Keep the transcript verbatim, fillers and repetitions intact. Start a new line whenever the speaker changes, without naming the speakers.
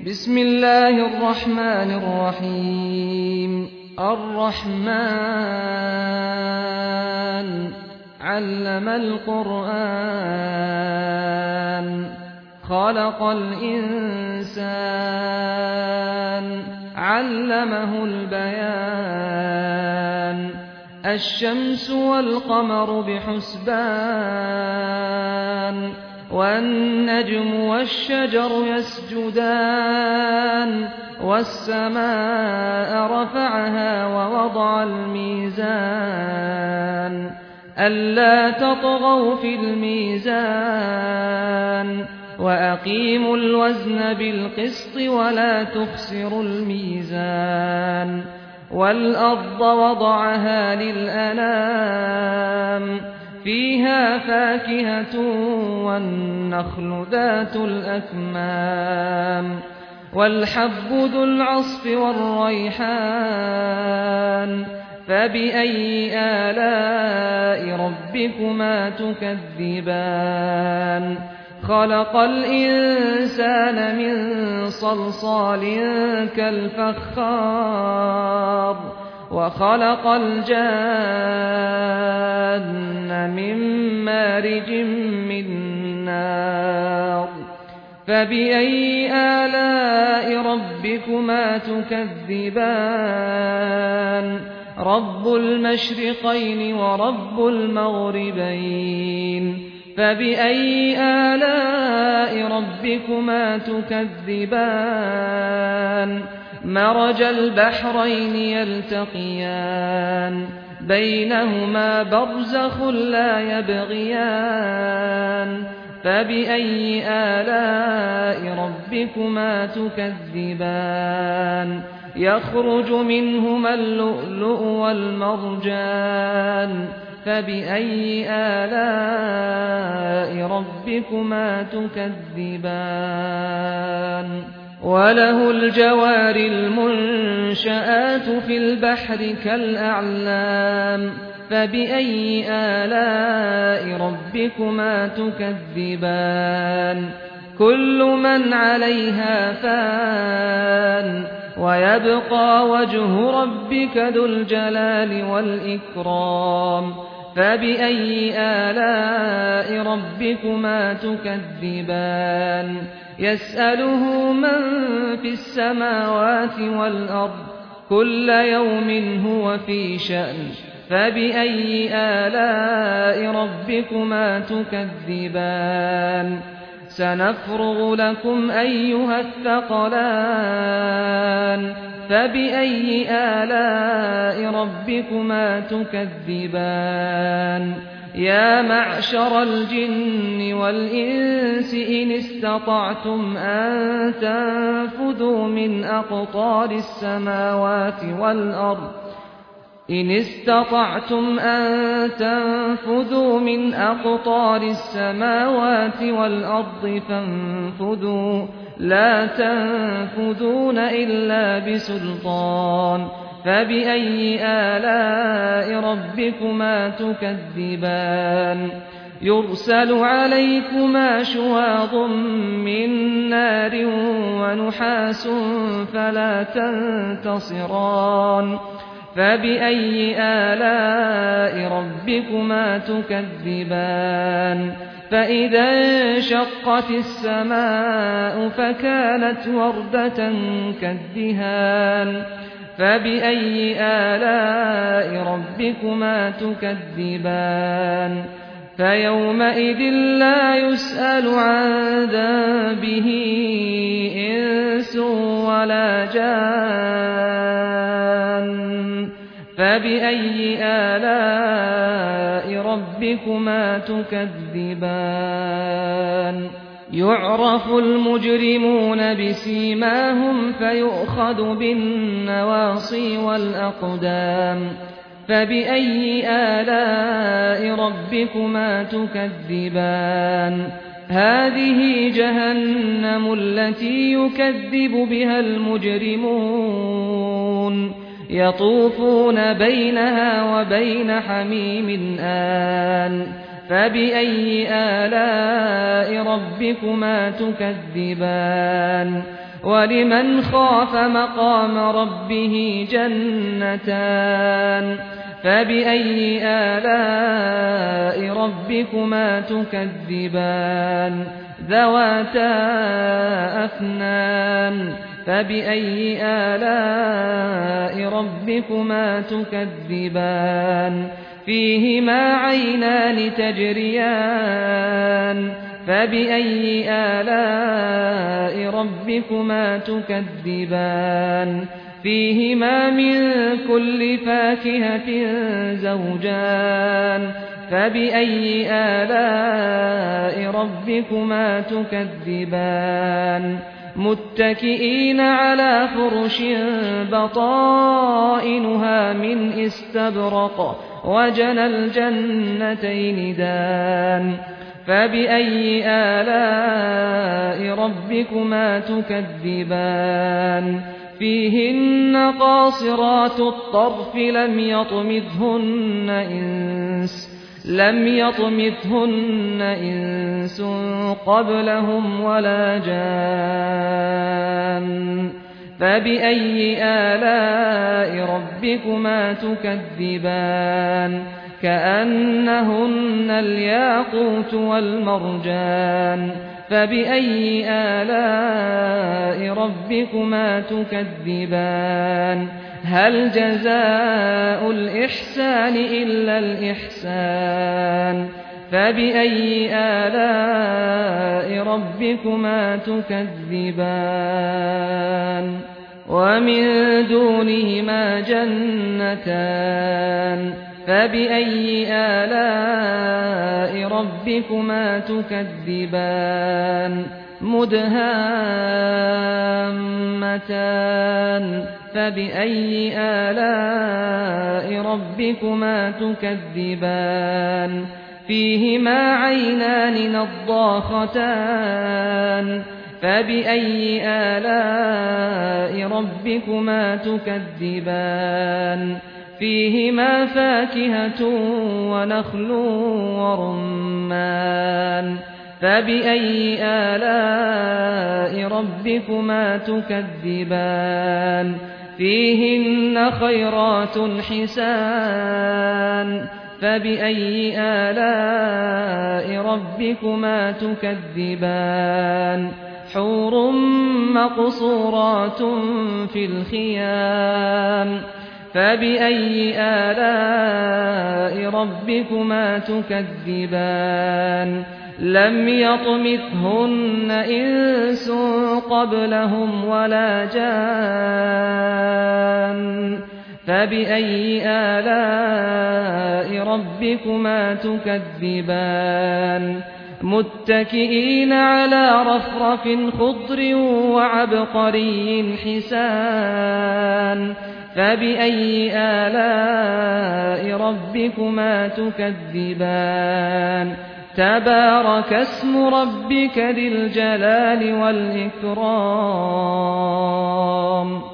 بسم الله الرحمن الرحيم الرحمن علم القرآن خلق الإنسان علمه البيان الشمس والقمر بحسبان والنجم والشجر يسجدان والسماء رفعها ووضع الميزان ألا تطغوا في الميزان وأقيموا الوزن بالقسط ولا تخسروا الميزان والأرض وضعها للأنام فيها فاكهة والنخل ذات الأكمام والحب ذو العصف والريحان فبأي آلاء ربكما تكذبان خلق الإنسان من صلصال كالفخار وخلق الجان من مارج من نار فبأي آلاء ربكما تكذبان رب المشرقين ورب المغربين فبأي آلاء ربكما تكذبان مرج البحرين يلتقيان بينهما برزخ لا يبغيان فبأي آلاء ربكما تكذبان يخرج منهما اللؤلؤ والمرجان فبأي آلاء ربكما تكذبان وله الجوار المنشآت في البحر كالأعلام فبأي آلاء ربكما تكذبان كل من عليها فان ويبقى وجه ربك ذو الجلال والإكرام فبأي آلاء ربكما تكذبان يسأله من في السماوات والأرض كل يوم هو في شأن فبأي آلاء ربكما تكذبان سنفرغ لكم أيها الثقلان فبأي آلاء ربكما تكذبان يا معشر الجن والإنس إن استطعتم أن تنفذوا من أقطار السماوات والأرض إن استطعتم أن تنفذوا من أقطار السماوات والأرض فانفذوا لا تنفذون إلا بسلطان فبأي آلاء ربكما تكذبان يرسل عليكما شواظ من نار ونحاس فلا تنتصران فبأي آلاء ربكما تكذبان فإذا انشقت السماء فكانت وردة كالدهان فبأي آلاء ربكما تكذبان فيومئذ لا يسأل عن ذنبه إنس ولا جان فبأي آلاء ربكما تكذبان يعرف المجرمون بسيماهم فيؤخذ بالنواصي والأقدام فبأي آلاء ربكما تكذبان هذه جهنم التي يكذب بها المجرمون يطوفون بينها وبين حميم آن فبأي آلاء ربكما تكذبان ولمن خاف مقام ربه جنتان فبأي آلاء ربكما تكذبان ذواتا أفنان فبأي آلاء ربكما تكذبان فيهما عينان تجريان فبأي آلاء ربكما تكذبان فيهما من كل فاكهة زوجان فبأي آلاء ربكما تكذبان متكئين على فرش بطائنها من استبرق وجنى الجنتين دان فبأي آلاء ربكما تكذبان فيهن قاصرات الطرف لم يطمثهن إنس لم يطمثهن إنس قبلهم ولا جان فبأي آلاء ربكما تكذبان كأنهن الياقوت والمرجان فبأي آلاء ربكما تكذبان هل جزاء الإحسان إلا الإحسان فبأي آلاء ربكما تكذبان ومن دونهما جنتان فبأي آلاء ربكما تكذبان مدهامتان فبأي آلاء ربكما تكذبان فيهما عينان نضاختان فبأي آلاء ربكما تكذبان فيهما فاكهة ونخل ورمان فبأي آلاء ربكما تكذبان فيهن خيرات حسان فبأي آلاء ربكما تكذبان حور مقصورات في الخيام فبأي آلاء ربكما تكذبان لم يطمثهن إنس قبلهم ولا جان فبأي آلاء ربكما تكذبان متكئين على رفرف خضر وعبقري حسان فبأي آلاء ربكما تكذبان تبارك اسم ربك ذي الجلال والإكرام